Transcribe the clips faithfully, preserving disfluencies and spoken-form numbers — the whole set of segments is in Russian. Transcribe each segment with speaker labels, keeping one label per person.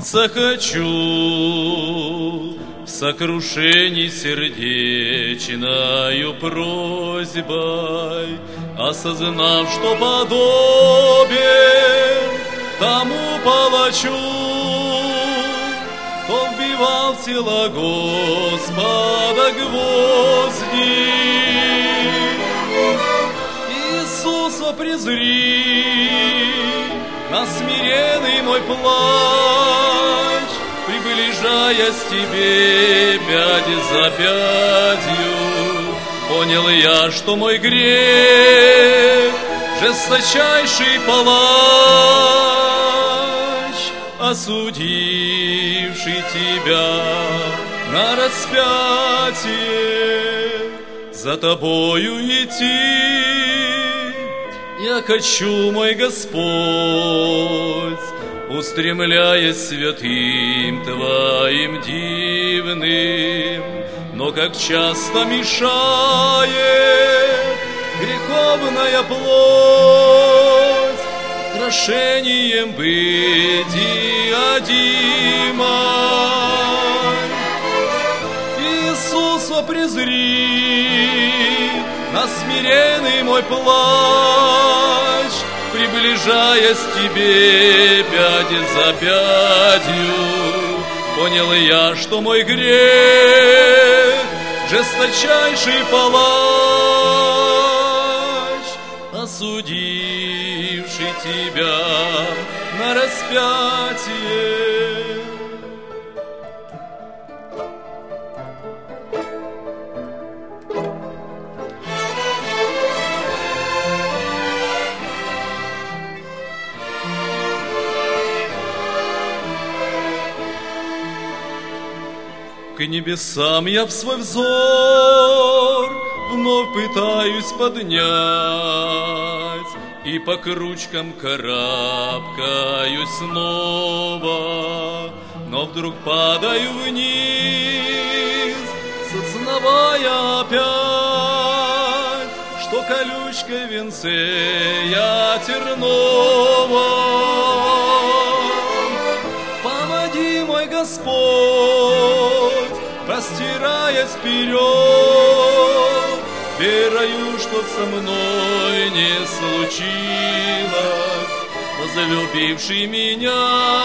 Speaker 1: захочу в сокрушении сердечною просьбой, осознав, что подобен тому палачу, кто вбивал в тело Господа гвозди. Иисуса, презри на смиренный мой плач, приближаясь к Тебе пять за пятью. Понял я, что мой грех — жесточайший палач, осудивший Тебя на распятие. За Тобою идти я хочу, мой Господь, устремляясь святым Твоим дивным, но как часто мешает греховная плоть украшением быть одимой. Иисуса, презри на смиренный мой плач, приближаясь к Тебе пять за пятью. Понял я, что мой грех — жесточайший палач, осудивший Тебя на распятие. К небесам я в свой взор вновь пытаюсь поднять, и по кручкам карабкаюсь снова, но вдруг падаю вниз, сознавая опять, что колючкой в венце я тернова. Помоги, мой Господь, простираясь вперед, верою, что со мной не случилось. Возлюбивший меня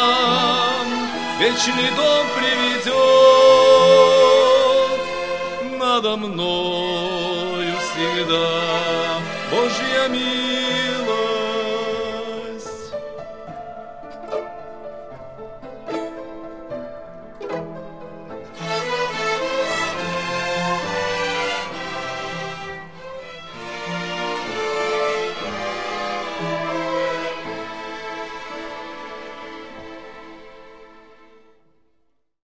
Speaker 1: вечный дом приведет, надо мною всегда Божья милость.